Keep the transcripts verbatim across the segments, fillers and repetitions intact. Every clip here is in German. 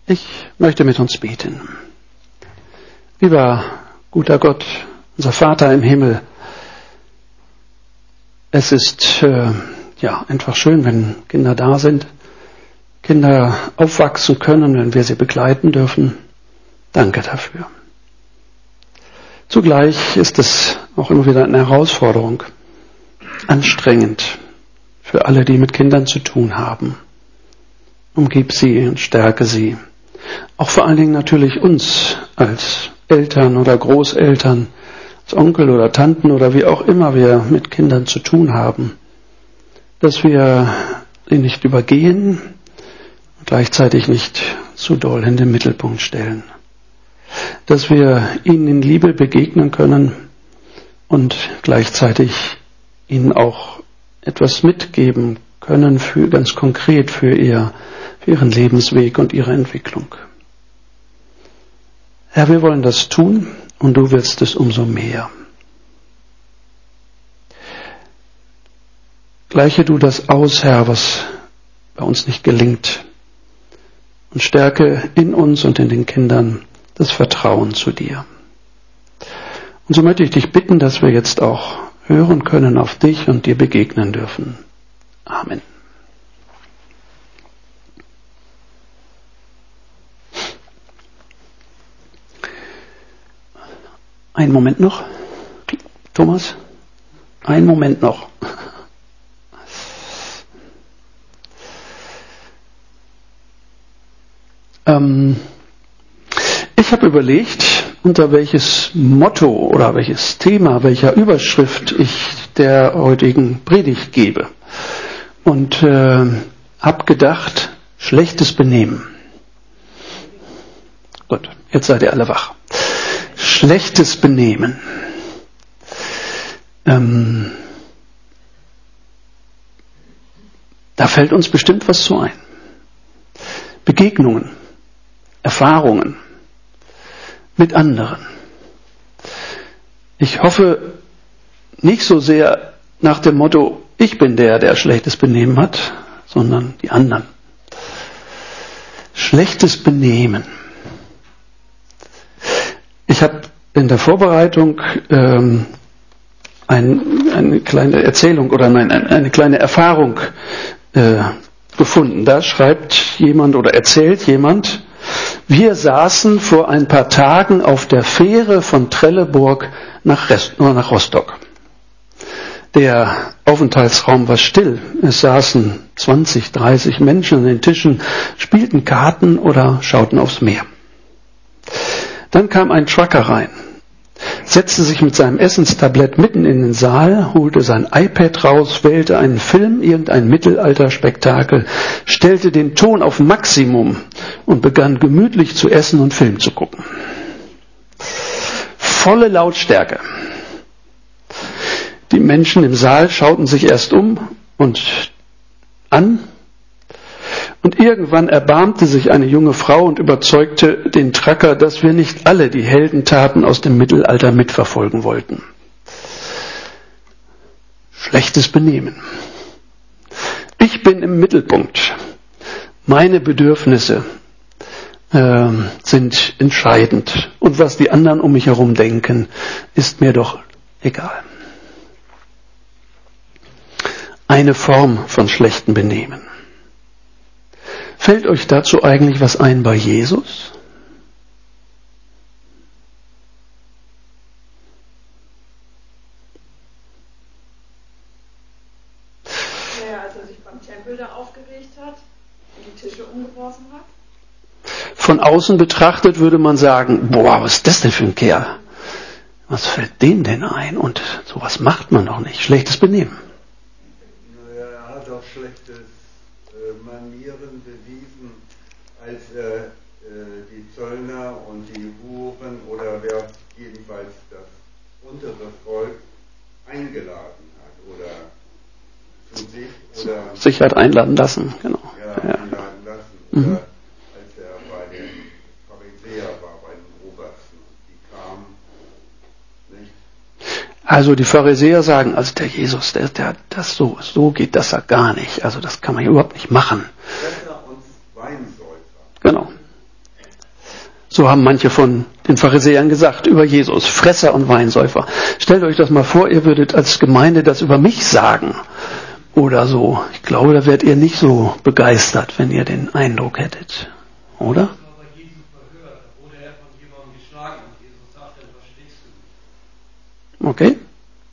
Ich möchte mit uns beten. Lieber guter Gott, unser Vater im Himmel, es ist äh, ja einfach schön, wenn Kinder da sind, Kinder aufwachsen können, wenn wir sie begleiten dürfen. Danke dafür. Zugleich ist es auch immer wieder eine Herausforderung, anstrengend für alle, die mit Kindern zu tun haben. Umgib sie und stärke sie. Auch vor allen Dingen natürlich uns als Eltern oder Großeltern, als Onkel oder Tanten oder wie auch immer wir mit Kindern zu tun haben, dass wir sie nicht übergehen und gleichzeitig nicht zu doll in den Mittelpunkt stellen. Dass wir ihnen in Liebe begegnen können und gleichzeitig ihnen auch etwas mitgeben können, für, ganz konkret für, ihr, für ihren Lebensweg und ihre Entwicklung. Herr, wir wollen das tun und du willst es umso mehr. Gleiche du das aus, Herr, was bei uns nicht gelingt, und stärke in uns und in den Kindern das Vertrauen zu dir. Und so möchte ich dich bitten, dass wir jetzt auch hören können auf dich und dir begegnen dürfen. Amen. Einen Moment noch. Thomas? Einen Moment noch. Ähm, ich habe überlegt, unter welches Motto oder welches Thema, welcher Überschrift ich der heutigen Predigt gebe. Und äh, habe gedacht, schlechtes Benehmen. Gut, jetzt seid ihr alle wach. Schlechtes Benehmen. Ähm, da fällt uns bestimmt was zu ein. Begegnungen, Erfahrungen mit anderen. Ich hoffe nicht so sehr nach dem Motto, ich bin der, der schlechtes Benehmen hat, sondern die anderen. Schlechtes Benehmen. Ich habe in der Vorbereitung ähm, ein, eine kleine Erzählung oder nein, eine kleine Erfahrung äh, gefunden. Da schreibt jemand oder erzählt jemand, wir saßen vor ein paar Tagen auf der Fähre von Trelleborg nach, Rest, nach Rostock. Der Aufenthaltsraum war still. Es saßen zwanzig, dreißig Menschen an den Tischen, spielten Karten oder schauten aufs Meer. Dann kam ein Trucker rein, setzte sich mit seinem Essenstablett mitten in den Saal, holte sein iPad raus, wählte einen Film, irgendein Mittelalterspektakel, stellte den Ton auf Maximum und begann gemütlich zu essen und Film zu gucken. Volle Lautstärke. Die Menschen im Saal schauten sich erst um und an. Und irgendwann erbarmte sich eine junge Frau und überzeugte den Trucker, dass wir nicht alle die Heldentaten aus dem Mittelalter mitverfolgen wollten. Schlechtes Benehmen. Ich bin im Mittelpunkt. Meine Bedürfnisse äh, sind entscheidend. Und was die anderen um mich herum denken, ist mir doch egal. Eine Form von schlechtem Benehmen. Fällt euch dazu eigentlich was ein bei Jesus? Naja, als er sich beim Tempel da aufgeregt hat und die Tische umgeworfen hat. Von außen betrachtet würde man sagen, boah, was ist das denn für ein Kerl? Was fällt dem denn ein? Und sowas macht man doch nicht. Schlechtes Benehmen. Naja, er hat auch schlechtes äh, Manieren bewiesen, als er äh, die Zöllner und die Huren oder wer jedenfalls das untere Volk eingeladen hat oder zu sich oder sich hat einladen lassen, genau. Ja, ja. einladen lassen. Oder Mhm. als er bei den Pharisäern war, bei den Obersten, die kamen, nicht? Also die Pharisäer sagen, also der Jesus, der, der, das so, so geht das ja gar nicht. Also das kann man ja überhaupt nicht machen. Fresser und Weinsäufer. Genau. So haben manche von den Pharisäern gesagt über Jesus, Fresser und Weinsäufer. Stellt euch das mal vor, ihr würdet als Gemeinde das über mich sagen oder so. Ich glaube, da wärt ihr nicht so begeistert, wenn ihr den Eindruck hättet, oder? Okay.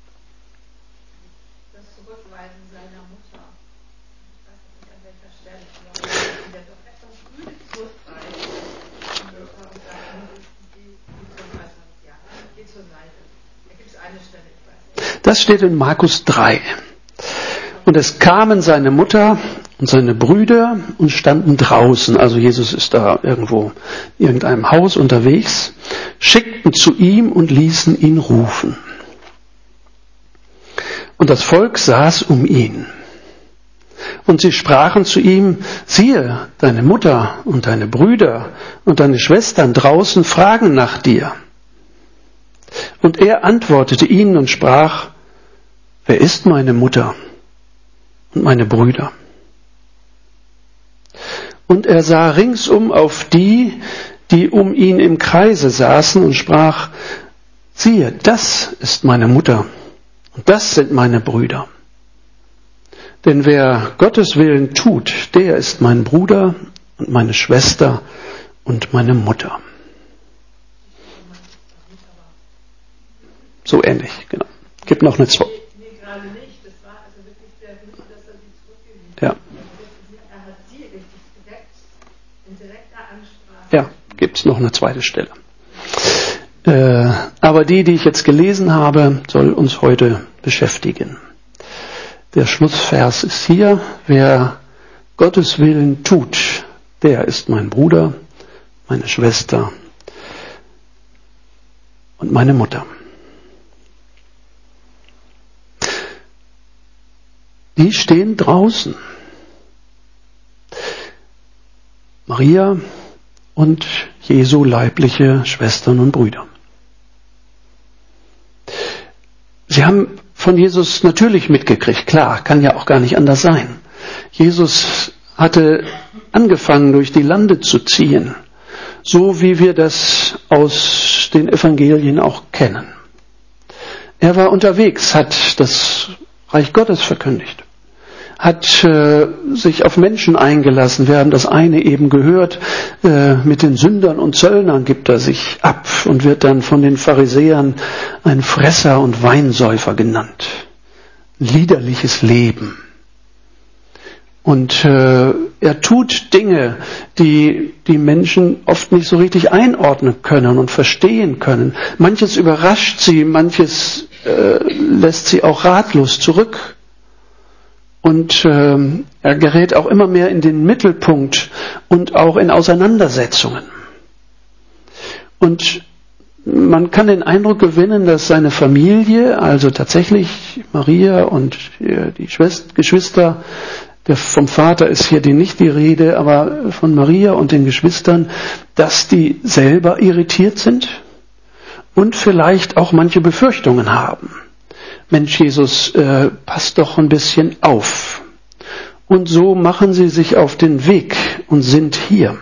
Das Zurückweisen seiner Mutter. Ich weiß nicht an welcher Stelle, aber der doch etwas müde zurückweist. Und sagt, geh zur Seite. Ja, geh zur Seite. Da gibt es eine Stelle, ich weiß nicht. Das steht in Markus drei. Und es kamen seine Mutter und seine Brüder und standen draußen. Also Jesus ist da irgendwo in irgendeinem Haus unterwegs, schickten zu ihm und ließen ihn rufen. Und das Volk saß um ihn. Und sie sprachen zu ihm, siehe, deine Mutter und deine Brüder und deine Schwestern draußen fragen nach dir. Und er antwortete ihnen und sprach, wer ist meine Mutter und meine Brüder? Und er sah ringsum auf die, die um ihn im Kreise saßen und sprach, siehe, das ist meine Mutter. Und das sind meine Brüder. Denn wer Gottes Willen tut, der ist mein Bruder und meine Schwester und meine Mutter. So ähnlich, genau. Gibt noch eine zwei. Nee, gerade nicht. Das war also wirklich sehr gut, dass er sie zurückgewiesen hat. Ja. Er hat sie richtig direkt, in direkter Ansprache. Ja, gibt's noch eine zweite Stelle. Äh, aber die, die ich jetzt gelesen habe, soll uns heute beschäftigen. Der Schlussvers ist hier, wer Gottes Willen tut, der ist mein Bruder, meine Schwester und meine Mutter. Die stehen draußen. Maria und Jesu leibliche Schwestern und Brüder. Sie haben von Jesus natürlich mitgekriegt, klar, kann ja auch gar nicht anders sein. Jesus hatte angefangen, durch die Lande zu ziehen, so wie wir das aus den Evangelien auch kennen. Er war unterwegs, hat das Reich Gottes verkündigt, hat äh, sich auf Menschen eingelassen. Wir haben das eine eben gehört, äh, mit den Sündern und Zöllnern gibt er sich ab und wird dann von den Pharisäern ein Fresser und Weinsäufer genannt. Liederliches Leben. Und äh, er tut Dinge, die die Menschen oft nicht so richtig einordnen können und verstehen können. Manches überrascht sie, manches äh, lässt sie auch ratlos zurück. Und äh, er gerät auch immer mehr in den Mittelpunkt und auch in Auseinandersetzungen. Und man kann den Eindruck gewinnen, dass seine Familie, also tatsächlich Maria und die Schwester, Geschwister, der, vom Vater ist hier die, nicht die Rede, aber von Maria und den Geschwistern, dass die selber irritiert sind und vielleicht auch manche Befürchtungen haben. Mensch, Jesus, äh, passt doch ein bisschen auf. Und so machen sie sich auf den Weg und sind hier.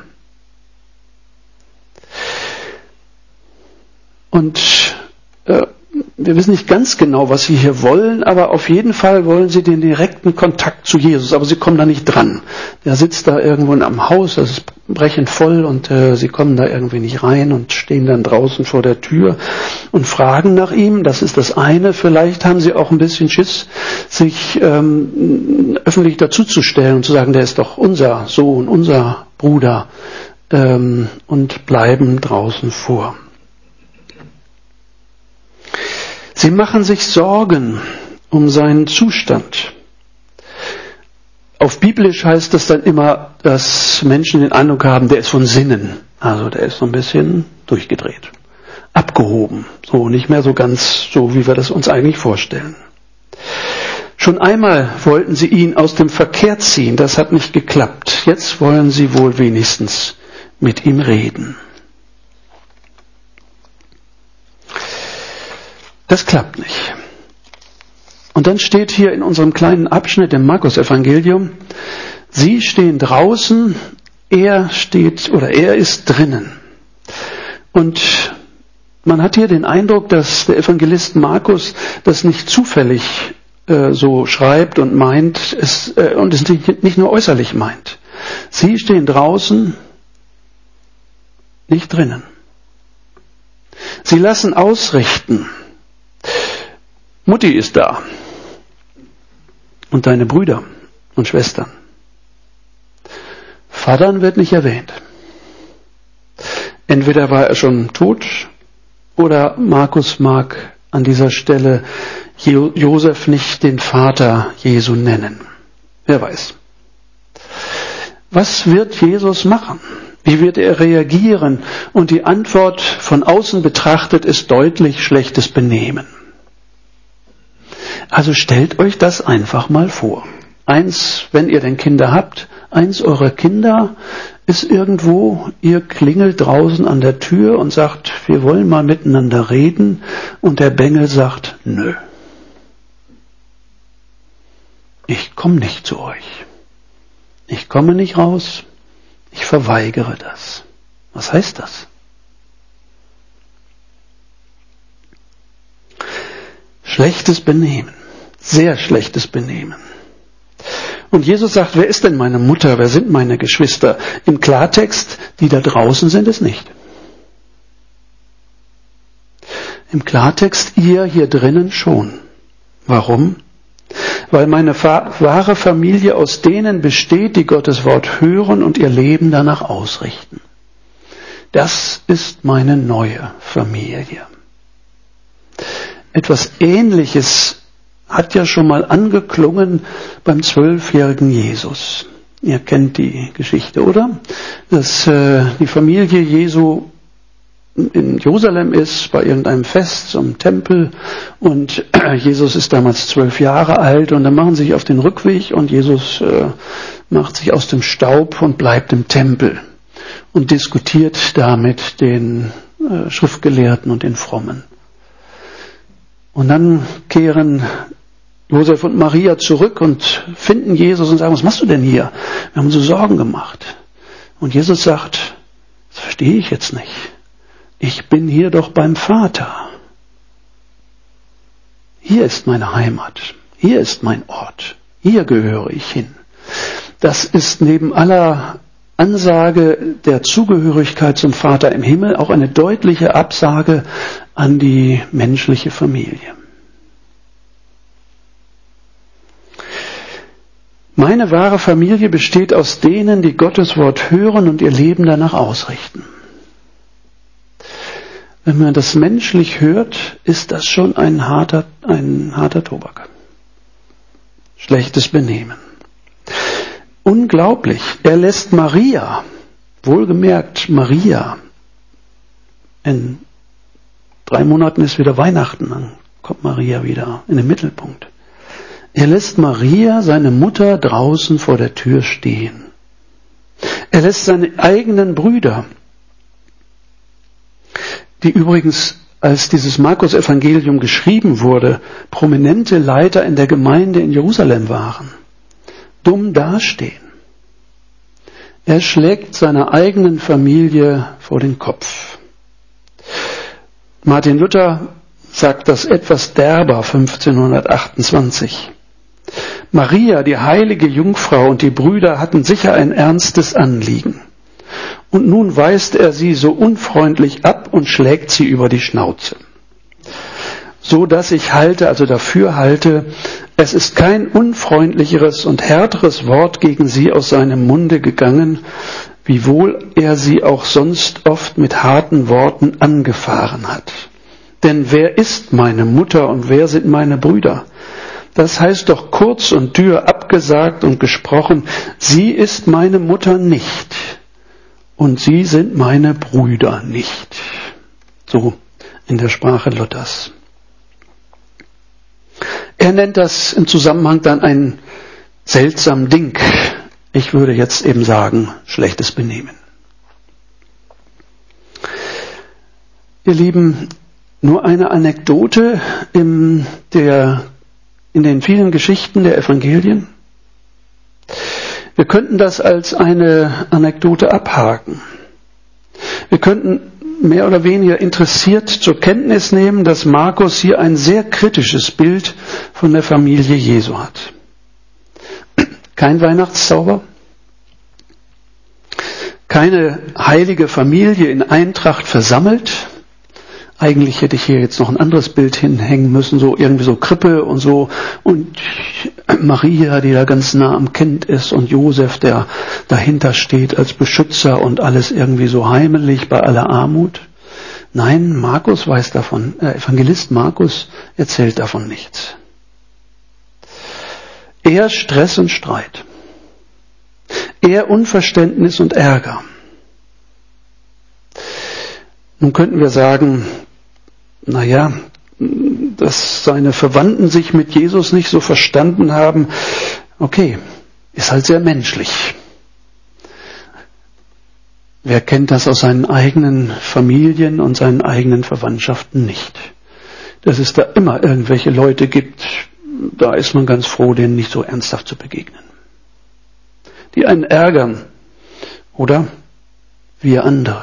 Und äh, wir wissen nicht ganz genau, was sie hier wollen, aber auf jeden Fall wollen sie den direkten Kontakt zu Jesus, aber sie kommen da nicht dran. Der sitzt da irgendwo am Haus, das ist brechend voll und äh, sie kommen da irgendwie nicht rein und stehen dann draußen vor der Tür und fragen nach ihm. Das ist das eine. Vielleicht haben sie auch ein bisschen Schiss, sich ähm, öffentlich dazuzustellen und zu sagen, der ist doch unser Sohn, unser Bruder, ähm, und bleiben draußen vor. Sie machen sich Sorgen um seinen Zustand. Auf Biblisch heißt es dann immer, dass Menschen den Eindruck haben, der ist von Sinnen. Also der ist so ein bisschen durchgedreht, abgehoben. So nicht mehr so ganz so, wie wir das uns eigentlich vorstellen. Schon einmal wollten sie ihn aus dem Verkehr ziehen. Das hat nicht geklappt. Jetzt wollen sie wohl wenigstens mit ihm reden. Das klappt nicht. Und dann steht hier in unserem kleinen Abschnitt im Markus-Evangelium, sie stehen draußen, er steht oder er ist drinnen. Und man hat hier den Eindruck, dass der Evangelist Markus das nicht zufällig äh, so schreibt und meint, es, äh, und es nicht, nicht nur äußerlich meint. Sie stehen draußen, nicht drinnen. Sie lassen ausrichten. Mutti ist da. Und deine Brüder und Schwestern. Vatern wird nicht erwähnt. Entweder war er schon tot, oder Markus mag an dieser Stelle Jo- Josef nicht den Vater Jesu nennen. Wer weiß. Was wird Jesus machen? Wie wird er reagieren? Und die Antwort von außen betrachtet ist deutlich schlechtes Benehmen. Also stellt euch das einfach mal vor. Eins, wenn ihr denn Kinder habt, eins eurer Kinder ist irgendwo, ihr klingelt draußen an der Tür und sagt, wir wollen mal miteinander reden, und der Bengel sagt, nö. Ich komme nicht zu euch. Ich komme nicht raus. Ich verweigere das. Was heißt das? Schlechtes Benehmen. Sehr schlechtes Benehmen. Und Jesus sagt, wer ist denn meine Mutter? Wer sind meine Geschwister? Im Klartext, die da draußen sind es nicht. Im Klartext, ihr hier drinnen schon. Warum? Weil meine wahre Familie aus denen besteht, die Gottes Wort hören und ihr Leben danach ausrichten. Das ist meine neue Familie. Etwas Ähnliches hat ja schon mal angeklungen beim zwölfjährigen Jesus. Ihr kennt die Geschichte, oder? Dass äh, die Familie Jesu in Jerusalem ist, bei irgendeinem Fest zum Tempel, und äh, Jesus ist damals zwölf Jahre alt, und dann machen sie sich auf den Rückweg, und Jesus äh, macht sich aus dem Staub und bleibt im Tempel und diskutiert da mit den äh, Schriftgelehrten und den Frommen. Und dann kehren Josef und Maria zurück und finden Jesus und sagen, was machst du denn hier? Wir haben uns so Sorgen gemacht. Und Jesus sagt, das verstehe ich jetzt nicht. Ich bin hier doch beim Vater. Hier ist meine Heimat. Hier ist mein Ort. Hier gehöre ich hin. Das ist neben aller Ansage der Zugehörigkeit zum Vater im Himmel auch eine deutliche Absage an die menschliche Familie. Meine wahre Familie besteht aus denen, die Gottes Wort hören und ihr Leben danach ausrichten. Wenn man das menschlich hört, ist das schon ein harter, ein harter Tobak. Schlechtes Benehmen. Unglaublich. Er lässt Maria, wohlgemerkt Maria, in drei Monaten ist wieder Weihnachten, dann kommt Maria wieder in den Mittelpunkt. Er lässt Maria, seine Mutter, draußen vor der Tür stehen. Er lässt seine eigenen Brüder, die übrigens, als dieses Markus-Evangelium geschrieben wurde, prominente Leiter in der Gemeinde in Jerusalem waren, dumm dastehen. Er schlägt seiner eigenen Familie vor den Kopf. Martin Luther sagt das etwas derber, fünfzehnhundertachtundzwanzig. Maria, die heilige Jungfrau, und die Brüder hatten sicher ein ernstes Anliegen. Und nun weist er sie so unfreundlich ab und schlägt sie über die Schnauze. So dass ich halte, also dafür halte, es ist kein unfreundlicheres und härteres Wort gegen sie aus seinem Munde gegangen, wiewohl er sie auch sonst oft mit harten Worten angefahren hat. Denn wer ist meine Mutter und wer sind meine Brüder? Das heißt doch kurz und dürr abgesagt und gesprochen, sie ist meine Mutter nicht und sie sind meine Brüder nicht. So in der Sprache Luthers. Er nennt das im Zusammenhang dann ein seltsam Ding. Ich würde jetzt eben sagen, schlechtes Benehmen. Ihr Lieben, nur eine Anekdote in, der, in den vielen Geschichten der Evangelien. Wir könnten das als eine Anekdote abhaken. Wir könnten mehr oder weniger interessiert zur Kenntnis nehmen, dass Markus hier ein sehr kritisches Bild von der Familie Jesu hat. Kein Weihnachtszauber, keine heilige Familie in Eintracht versammelt. Eigentlich hätte ich hier jetzt noch ein anderes Bild hinhängen müssen, so irgendwie so Krippe und so und Maria, die da ganz nah am Kind ist und Josef, der dahinter steht als Beschützer und alles irgendwie so heimelig bei aller Armut. Nein, Markus weiß davon, äh, Evangelist Markus erzählt davon nichts. Eher Stress und Streit. Eher Unverständnis und Ärger. Nun könnten wir sagen, naja, dass seine Verwandten sich mit Jesus nicht so verstanden haben, okay, ist halt sehr menschlich. Wer kennt das aus seinen eigenen Familien und seinen eigenen Verwandtschaften nicht? Dass es da immer irgendwelche Leute gibt, da ist man ganz froh, denen nicht so ernsthaft zu begegnen. Die einen ärgern, oder wir andere.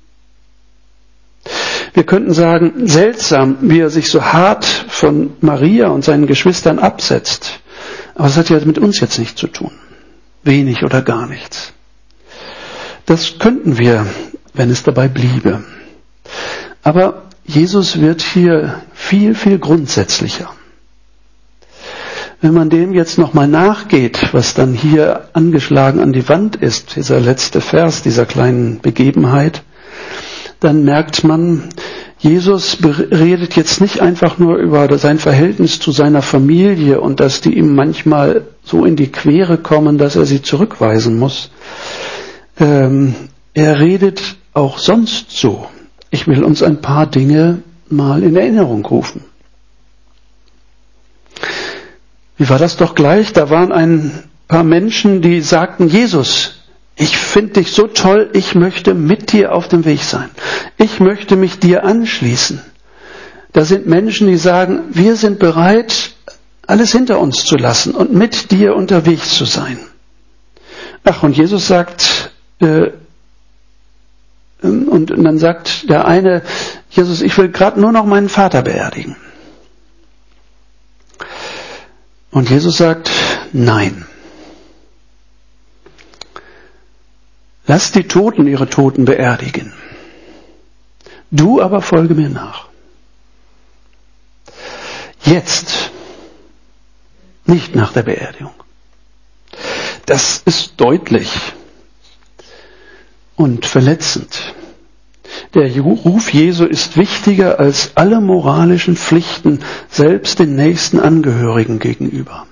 Wir könnten sagen, seltsam, wie er sich so hart von Maria und seinen Geschwistern absetzt. Aber das hat ja mit uns jetzt nichts zu tun. Wenig oder gar nichts. Das könnten wir, wenn es dabei bliebe. Aber Jesus wird hier viel, viel grundsätzlicher. Wenn man dem jetzt nochmal nachgeht, was dann hier angeschlagen an die Wand ist, dieser letzte Vers dieser kleinen Begebenheit, dann merkt man, Jesus redet jetzt nicht einfach nur über sein Verhältnis zu seiner Familie und dass die ihm manchmal so in die Quere kommen, dass er sie zurückweisen muss. Ähm, er redet auch sonst so. Ich will uns ein paar Dinge mal in Erinnerung rufen. Wie war das doch gleich? Da waren ein paar Menschen, die sagten, Jesus, ich finde dich so toll, ich möchte mit dir auf dem Weg sein. Ich möchte mich dir anschließen. Da sind Menschen, die sagen, wir sind bereit, alles hinter uns zu lassen und mit dir unterwegs zu sein. Ach, und Jesus sagt, äh, und dann sagt der eine, Jesus, ich will gerade nur noch meinen Vater beerdigen. Und Jesus sagt, nein. Lass die Toten ihre Toten beerdigen. Du aber folge mir nach. Jetzt. Nicht nach der Beerdigung. Das ist deutlich und verletzend. Der Ruf Jesu ist wichtiger als alle moralischen Pflichten, selbst den nächsten Angehörigen gegenüber.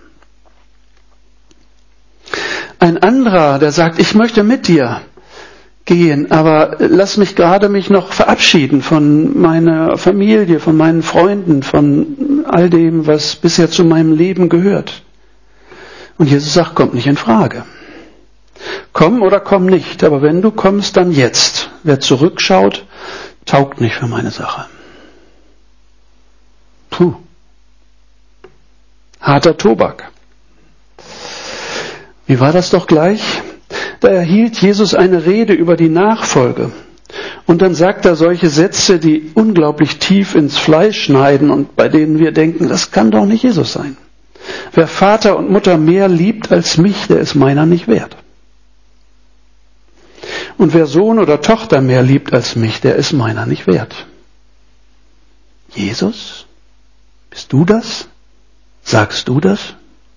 Ein anderer, der sagt, ich möchte mit dir gehen, aber lass mich gerade mich noch verabschieden von meiner Familie, von meinen Freunden, von all dem, was bisher zu meinem Leben gehört. Und Jesus sagt, kommt nicht in Frage. Komm oder komm nicht, aber wenn du kommst, dann jetzt. Wer zurückschaut, taugt nicht für meine Sache. Puh. Harter Tobak. Wie war das doch gleich? Da erhielt Jesus eine Rede über die Nachfolge. Und dann sagt er solche Sätze, die unglaublich tief ins Fleisch schneiden und bei denen wir denken, das kann doch nicht Jesus sein. Wer Vater und Mutter mehr liebt als mich, der ist meiner nicht wert. Und wer Sohn oder Tochter mehr liebt als mich, der ist meiner nicht wert. Jesus? Bist du das? Sagst du das?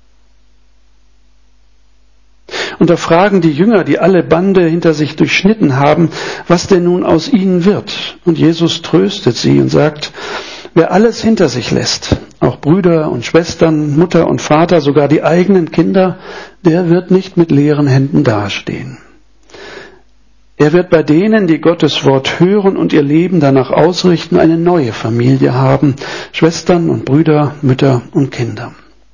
Und da fragen die Jünger, die alle Bande hinter sich durchschnitten haben, was denn nun aus ihnen wird. Und Jesus tröstet sie und sagt, wer alles hinter sich lässt, auch Brüder und Schwestern, Mutter und Vater, sogar die eigenen Kinder, der wird nicht mit leeren Händen dastehen. Er wird bei denen, die Gottes Wort hören und ihr Leben danach ausrichten, eine neue Familie haben, Schwestern und Brüder, Mütter und Kinder.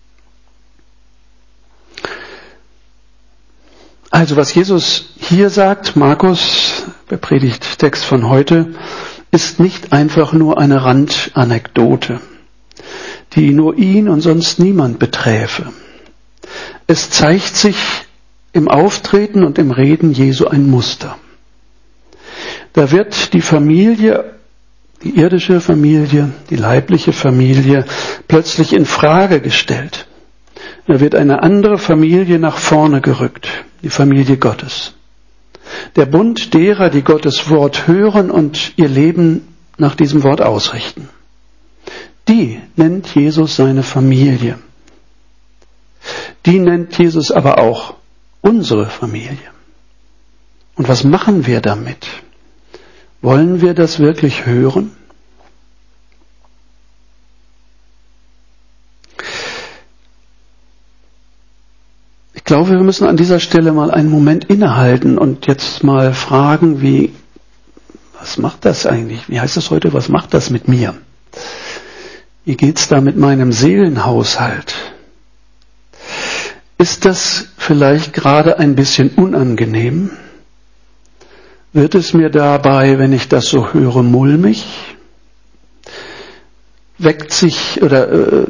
Also was Jesus hier sagt, Markus, der Predigttext von heute, ist nicht einfach nur eine Randanekdote, die nur ihn und sonst niemand beträfe. Es zeigt sich im Auftreten und im Reden Jesu ein Muster. Da wird die Familie, die irdische Familie, die leibliche Familie plötzlich in Frage gestellt. Da wird eine andere Familie nach vorne gerückt, die Familie Gottes. Der Bund derer, die Gottes Wort hören und ihr Leben nach diesem Wort ausrichten. Die nennt Jesus seine Familie. Die nennt Jesus aber auch unsere Familie. Und was machen wir damit? Wollen wir das wirklich hören? Ich glaube, wir müssen an dieser Stelle mal einen Moment innehalten und jetzt mal fragen, wie, was macht das eigentlich? Wie heißt das heute? Was macht das mit mir? Wie geht's da mit meinem Seelenhaushalt? Ist das vielleicht gerade ein bisschen unangenehm? Wird es mir dabei, wenn ich das so höre, mulmig? Weckt sich oder äh,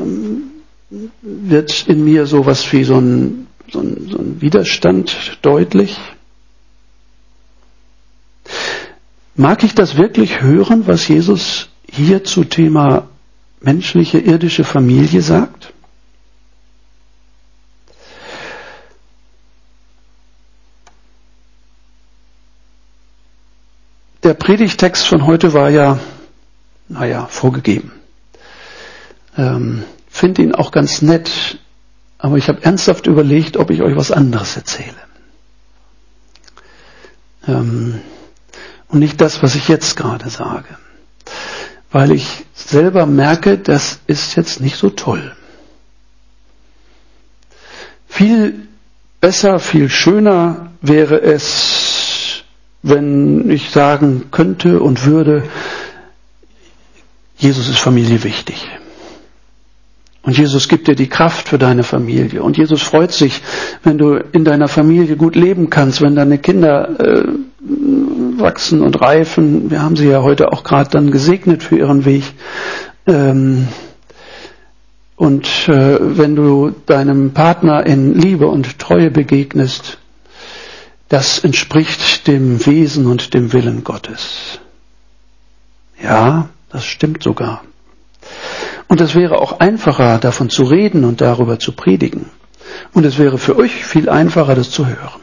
wird in mir sowas wie so ein, so ein, so ein Widerstand deutlich? Mag ich das wirklich hören, was Jesus hier zu Thema menschliche, irdische Familie sagt? Der Predigtext von heute war ja, naja, vorgegeben. Ähm, finde ihn auch ganz nett, aber ich habe ernsthaft überlegt, ob ich euch was anderes erzähle. Ähm, und nicht das, was ich jetzt gerade sage. Weil ich selber merke, das ist jetzt nicht so toll. Viel besser, viel schöner wäre es, wenn ich sagen könnte und würde, Jesus ist Familie wichtig. Und Jesus gibt dir die Kraft für deine Familie. Und Jesus freut sich, wenn du in deiner Familie gut leben kannst, wenn deine Kinder äh, wachsen und reifen. Wir haben sie ja heute auch gerade dann gesegnet für ihren Weg. Ähm, und äh, wenn du deinem Partner in Liebe und Treue begegnest, das entspricht dem Wesen und dem Willen Gottes. Ja, das stimmt sogar. Und es wäre auch einfacher, davon zu reden und darüber zu predigen. Und es wäre für euch viel einfacher, das zu hören.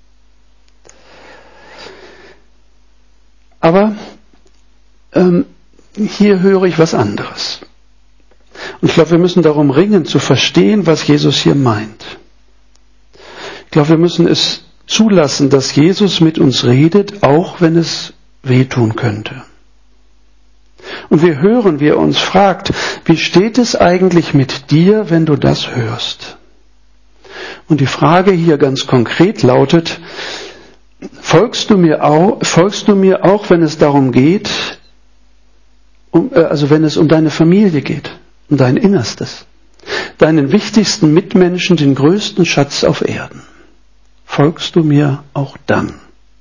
Aber ähm, hier höre ich was anderes. Und ich glaube, wir müssen darum ringen, zu verstehen, was Jesus hier meint. Ich glaube, wir müssen es zulassen, dass Jesus mit uns redet, auch wenn es wehtun könnte. Und wir hören, wie er uns fragt, wie steht es eigentlich mit dir, wenn du das hörst? Und die Frage hier ganz konkret lautet, folgst du mir auch, folgst du mir auch, wenn es darum geht, um, also wenn es um deine Familie geht, um dein Innerstes, deinen wichtigsten Mitmenschen, den größten Schatz auf Erden? Folgst du mir auch dann?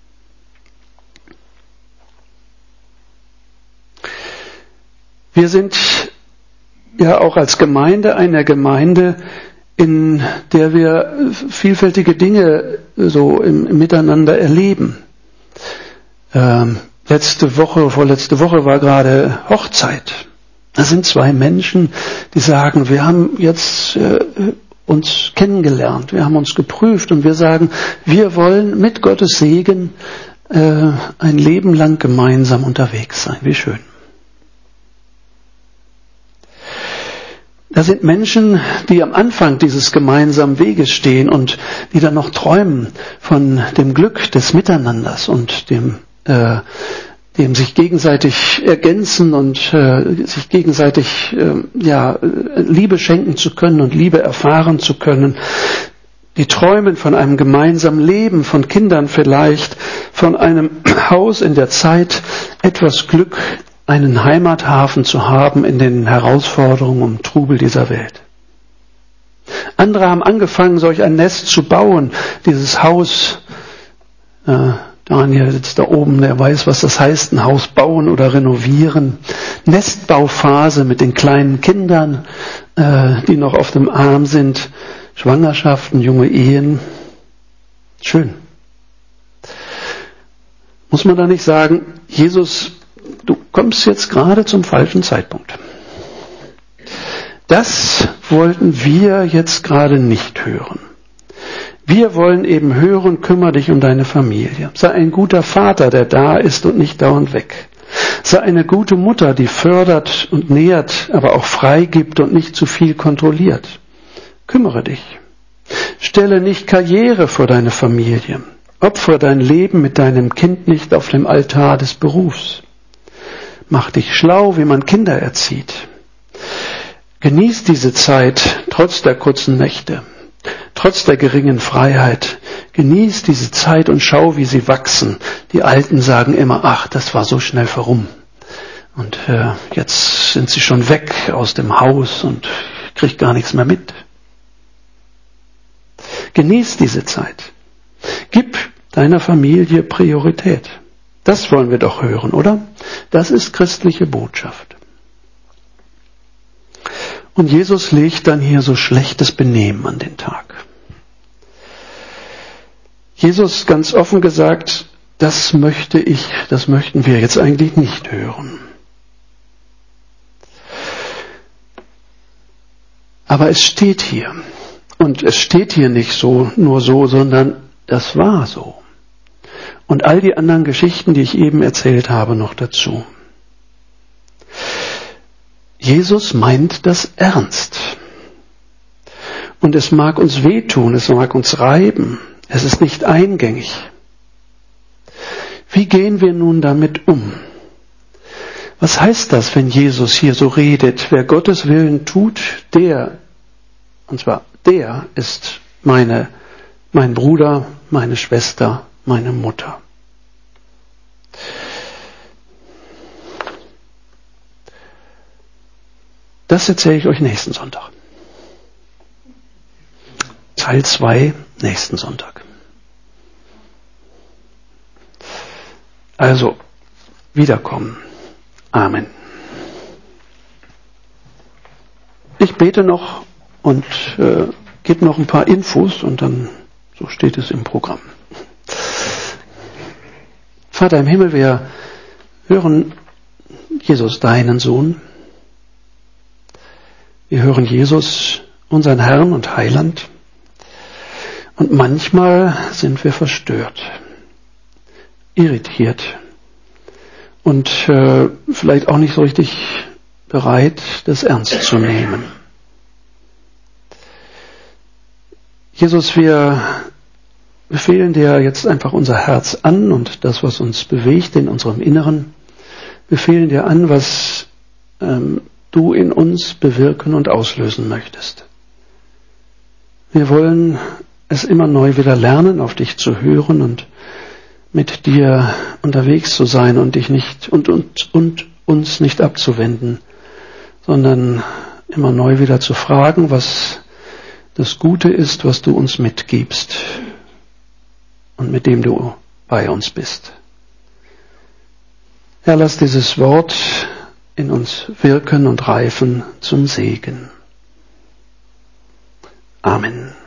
Wir sind ja auch als Gemeinde eine Gemeinde, in der wir vielfältige Dinge so im, im Miteinander erleben. Ähm, letzte Woche, vorletzte Woche war gerade Hochzeit. Da sind zwei Menschen, die sagen, wir haben jetzt äh, uns kennengelernt, wir haben uns geprüft und wir sagen, wir wollen mit Gottes Segen äh, ein Leben lang gemeinsam unterwegs sein. Wie schön. Da sind Menschen, die am Anfang dieses gemeinsamen Weges stehen und die dann noch träumen von dem Glück des Miteinanders und dem, äh, dem sich gegenseitig ergänzen und äh, sich gegenseitig äh, ja, Liebe schenken zu können und Liebe erfahren zu können. Die träumen von einem gemeinsamen Leben, von Kindern vielleicht, von einem Haus in der Zeit, etwas Glück, einen Heimathafen zu haben in den Herausforderungen und Trubel dieser Welt. Andere haben angefangen, solch ein Nest zu bauen, dieses Haus. Äh, Daniel sitzt da oben, der weiß, was das heißt, ein Haus bauen oder renovieren. Nestbauphase mit den kleinen Kindern, äh, die noch auf dem Arm sind. Schwangerschaften, junge Ehen. Schön. Muss man da nicht sagen, Jesus, du kommst jetzt gerade zum falschen Zeitpunkt. Das wollten wir jetzt gerade nicht hören. Wir wollen eben hören, kümmere dich um deine Familie. Sei ein guter Vater, der da ist und nicht dauernd weg. Sei eine gute Mutter, die fördert und nährt, aber auch freigibt und nicht zu viel kontrolliert. Kümmere dich. Stelle nicht Karriere vor deine Familie. Opfere dein Leben mit deinem Kind nicht auf dem Altar des Berufs. Mach dich schlau, wie man Kinder erzieht. Genieß diese Zeit, trotz der kurzen Nächte, trotz der geringen Freiheit. Genieß diese Zeit und schau, wie sie wachsen. Die Alten sagen immer, ach, das war so schnell vorum. Und äh, jetzt sind sie schon weg aus dem Haus und krieg gar nichts mehr mit. Genieß diese Zeit. Gib deiner Familie Priorität. Das wollen wir doch hören, oder? Das ist christliche Botschaft. Und Jesus legt dann hier so schlechtes Benehmen an den Tag. Jesus, ganz offen gesagt, das möchte ich, das möchten wir jetzt eigentlich nicht hören. Aber es steht hier. Und es steht hier nicht so, nur so, sondern das war so. Und all die anderen Geschichten, die ich eben erzählt habe, noch dazu. Jesus meint das ernst. Und es mag uns wehtun, es mag uns reiben. Es ist nicht eingängig. Wie gehen wir nun damit um? Was heißt das, wenn Jesus hier so redet? Wer Gottes Willen tut, der, und zwar der ist meine, mein Bruder, meine Schwester, meine Mutter. Das erzähle ich euch nächsten Sonntag. Teil zwei, nächsten Sonntag. Also, wiederkommen. Amen. Ich bete noch und äh, gebe noch ein paar Infos und dann, so steht es im Programm. Vater im Himmel, wir hören Jesus, deinen Sohn. Wir hören Jesus, unseren Herrn und Heiland. Und manchmal sind wir verstört, irritiert und äh, vielleicht auch nicht so richtig bereit, das ernst zu nehmen. Jesus, wir befehlen dir jetzt einfach unser Herz an und das, was uns bewegt in unserem Inneren, befehlen dir an, was ähm, du in uns bewirken und auslösen möchtest. Wir wollen es immer neu wieder lernen, auf dich zu hören und mit dir unterwegs zu sein und dich nicht und, und, und uns nicht abzuwenden, sondern immer neu wieder zu fragen, was das Gute ist, was du uns mitgibst und mit dem du bei uns bist. Herr, lass dieses Wort in uns wirken und reifen zum Segen. Amen.